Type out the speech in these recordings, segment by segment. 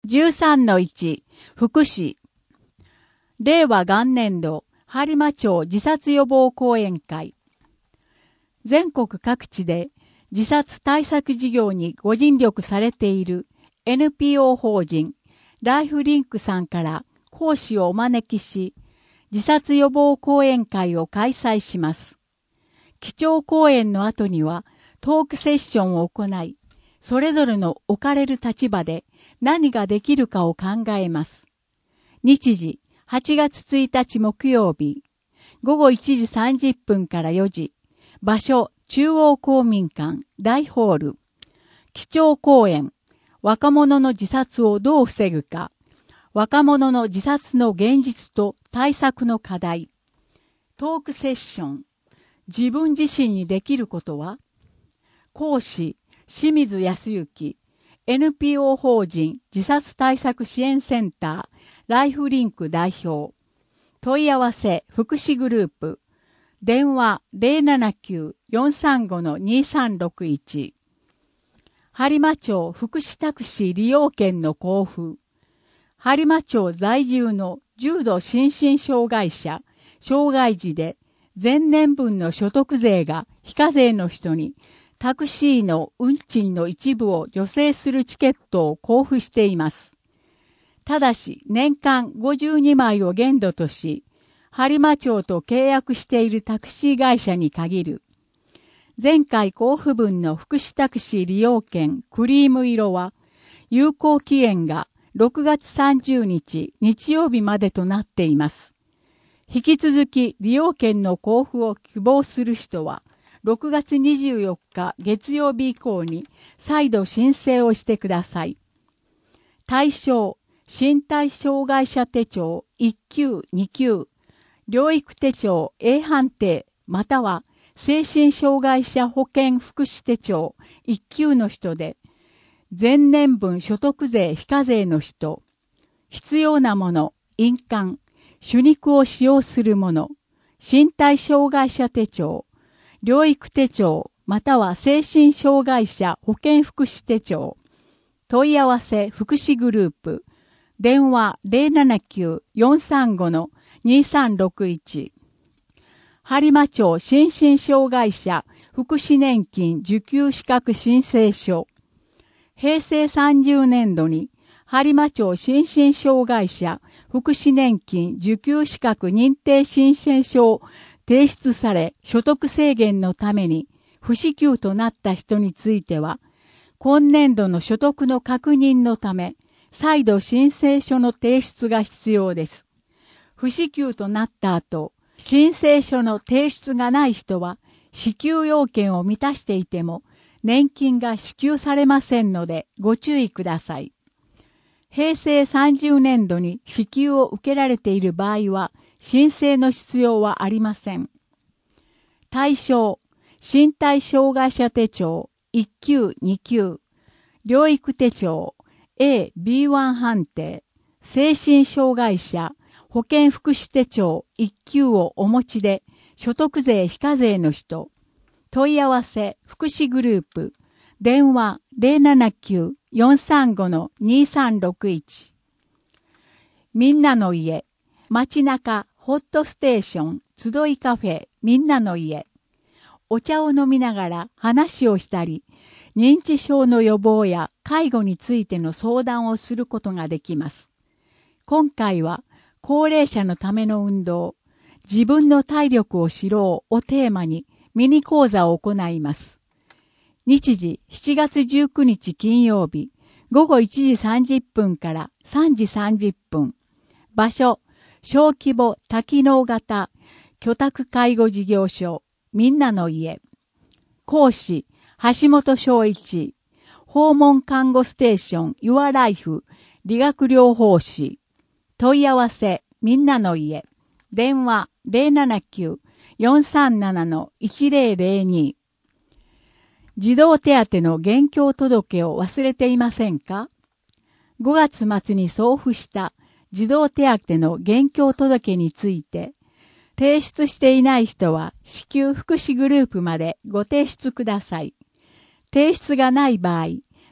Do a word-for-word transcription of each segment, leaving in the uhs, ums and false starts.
じゅうさんのいち、福祉。令和元年度、播磨町自殺予防講演会。全国各地で自殺対策事業にご尽力されている エヌピーオー 法人ライフリンクさんから講師をお招きし、自殺予防講演会を開催します。基調講演の後にはトークセッションを行い、それぞれの置かれる立場で何ができるかを考えます。日時、はちがつついたち木曜日、ごごいちじさんじゅっぷんからよじ、場所、中央公民館、大ホール。基調講演、若者の自殺をどう防ぐか、若者の自殺の現実と対策の課題。トークセッション、自分自身にできることは？講師、清水康之、エヌピーオー 法人自殺対策支援センター、ライフリンク代表。問い合わせ、福祉グループ。電話 ゼロななきゅう よんさんご にさんろくいち。播磨町福祉タクシー利用券の交付。播磨町在住の重度心身障害者、障害児で前年分の所得税が非課税の人にタクシーの運賃の一部を助成するチケットを交付しています。ただし年間ごじゅうにまいを限度とし、播磨町と契約しているタクシー会社に限る。前回交付分の福祉タクシー利用券クリーム色は、有効期限がろくがつさんじゅうにち日曜日までとなっています。引き続き利用券の交付を希望する人は、ろくがつにじゅうよっか月曜日以降に再度申請をしてください。対象、身体障害者手帳いっきゅう、にきゅう、療育手帳 A 判定または精神障害者保険福祉手帳いっきゅうの人で、前年分所得税非課税の人、必要なもの、印鑑、手肉を使用するもの、身体障害者手帳、療育手帳または精神障害者保健福祉手帳。問い合わせ福祉グループ。電話 ゼロななきゅう よんさんご にさんろくいち。播磨町心身障害者福祉年金受給資格申請書。平成さんじゅうねんどに播磨町心身障害者福祉年金受給資格認定申請書を提出され、所得制限のために不支給となった人については、今年度の所得の確認のため、再度申請書の提出が必要です。不支給となった後、申請書の提出がない人は、支給要件を満たしていても、年金が支給されませんので、ご注意ください。平成さんじゅうねんどに支給を受けられている場合は、申請の必要はありません。対象、身体障害者手帳いっきゅう、にきゅう、療育手帳 エービーワン 判定、精神障害者保健福祉手帳いっきゅうをお持ちで所得税非課税の人、問い合わせ福祉グループ、電話 ゼロななきゅう よんさんご にさんろくいち。みんなの家、街中ホットステーション集いカフェみんなの家。お茶を飲みながら話をしたり、認知症の予防や介護についての相談をすることができます。今回は高齢者のための運動、自分の体力を知ろうをテーマにミニ講座を行います。日時しちがつじゅうくにち金曜日、ごごいちじさんじゅっぷんからさんじさんじゅっぷん。場所、小規模多機能型居宅介護事業所みんなの家。講師、橋本昭一。訪問看護ステーション Your Life 理学療法士。問い合わせ、みんなの家。電話 ゼロななきゅう よんさんなな いちゼロゼロに。児童手当の現況届を忘れていませんか？ごがつ末に送付した児童手当の現況届について、提出していない人は支給福祉グループまでご提出ください。提出がない場合、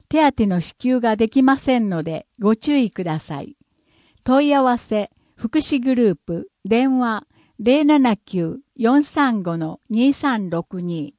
手当の支給ができませんのでご注意ください。問い合わせ、福祉グループ、電話 ゼロななきゅう よんさんご にさんろくに。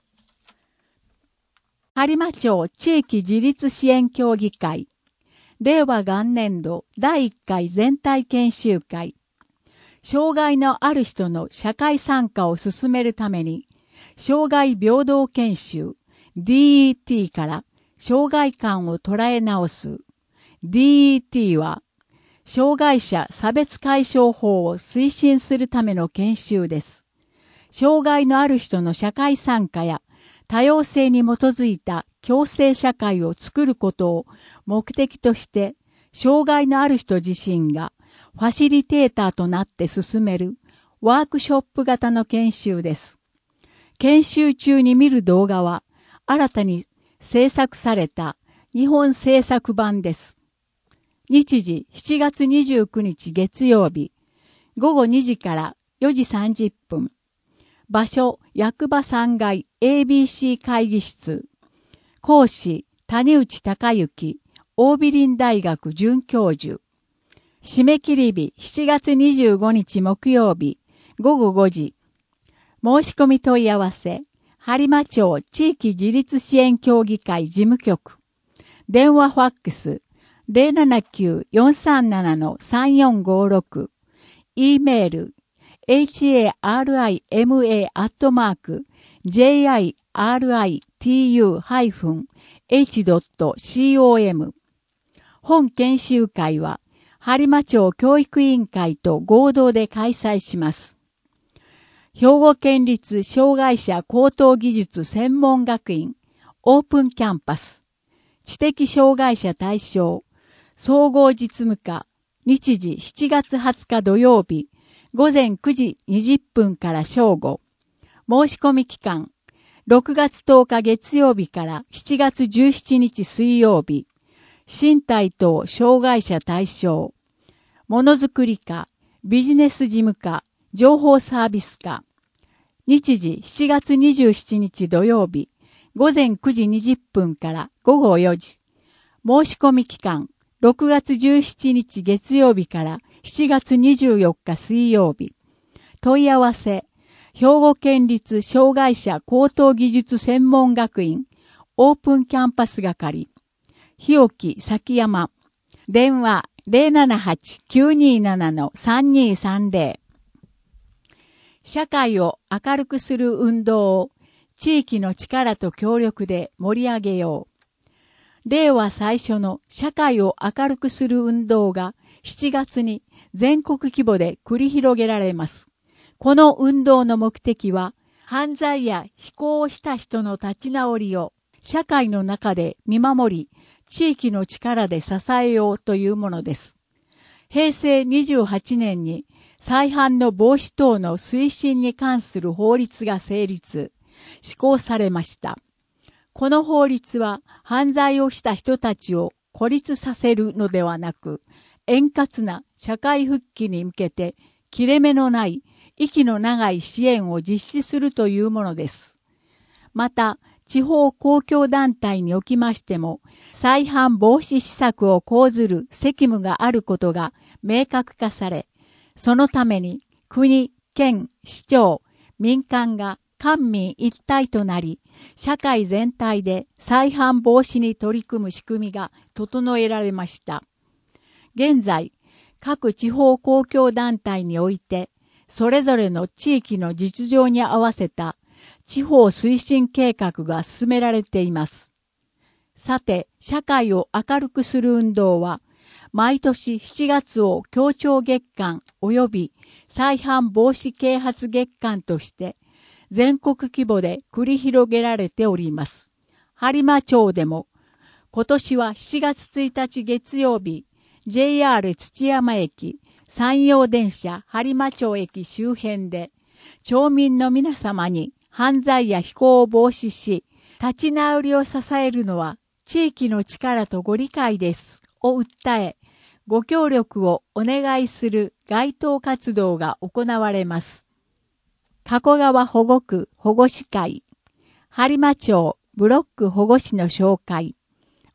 播磨町地域自立支援協議会、令和元年度だいいっかい全体研修会、障害のある人の社会参加を進めるために、障害平等研修 ディーイーティー から障害感を捉え直す ディーイーティー は、障害者差別解消法を推進するための研修です。障害のある人の社会参加や多様性に基づいた共生社会を作ることを目的として、障害のある人自身がファシリテーターとなって進めるワークショップ型の研修です。研修中に見る動画は新たに制作された日本制作版です。日時しちがつにじゅうくにち月曜日、ごごにじからよじさんじゅっぷん。場所、役場さんがい エービーシー 会議室。講師、谷内孝之、桜美林大学准教授。締め切り日しちがつにじゅうごにち木曜日、ごごごじ。申し込み問い合わせ、播磨町地域自立支援協議会事務局。電話ファックス、ゼロななきゅう よんさんなな さんよんごろく。e メール、エイチエーアールアイエムエー アットマーク、ジェイアイアールアイティーユー ハイフン エイチ ドット コム。本研修会は、播磨町教育委員会と合同で開催します。兵庫県立障害者高等技術専門学院オープンキャンパス知的障害者対象総合実務課日時しちがつはつか土曜日午前くじにじゅっぷんから正午。申し込み期間ろくがつとおか月曜日からしちがつじゅうしちにち水曜日。身体等障害者対象ものづくり課ビジネス事務課情報サービス課日時しちがつにじゅうしちにち土曜日午前くじにじゅっぷんからごごよじ。申し込み期間ろくがつじゅうしちにち月曜日からしちがつにじゅうよっか水曜日。問い合わせ、兵庫県立障害者高等技術専門学院オープンキャンパス係。日置崎山。電話 ゼロななはち きゅうになな さんにさんゼロ。社会を明るくする運動を地域の力と協力で盛り上げよう。令和最初の社会を明るくする運動がしちがつに全国規模で繰り広げられます。この運動の目的は犯罪や非行をした人の立ち直りを社会の中で見守り、地域の力で支えようというものです。へいせいにじゅうはちねんに再犯の防止等の推進に関する法律が成立、施行されました。この法律は犯罪をした人たちを孤立させるのではなく、円滑な社会復帰に向けて切れ目のない息の長い支援を実施するというものです。また、地方公共団体におきましても、再犯防止施策を講ずる責務があることが明確化され、そのために国、県、市長、民間が官民一体となり、社会全体で再犯防止に取り組む仕組みが整えられました。現在、各地方公共団体において、それぞれの地域の実情に合わせた地方推進計画が進められています。さて、社会を明るくする運動は、毎年しちがつを協調月間及び再犯防止啓発月間として全国規模で繰り広げられております。播磨町でも今年はしちがつついたち月曜日、ジェイアール 土山駅、山陽電車播磨町駅周辺で町民の皆様に犯罪や非行を防止し、立ち直りを支えるのは地域の力とご理解ですを訴え、ご協力をお願いする街頭活動が行われます。加古川保護区保護司会、播磨町ブロック保護士の紹介、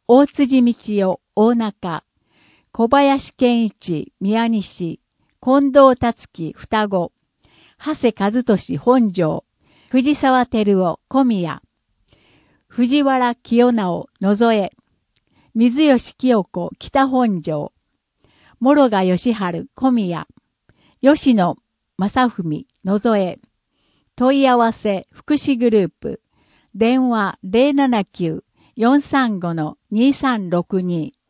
大辻道夫、大中、小林健一、宮西、近藤達樹、双子、長谷和俊、本庄、藤沢照夫、小宮、藤原清直、野添、水吉清子、北本庄、諸賀義治、小宮、吉野正文、野添、問い合わせ、福祉グループ、電話 ゼロななきゅう よんさんご にさんろくに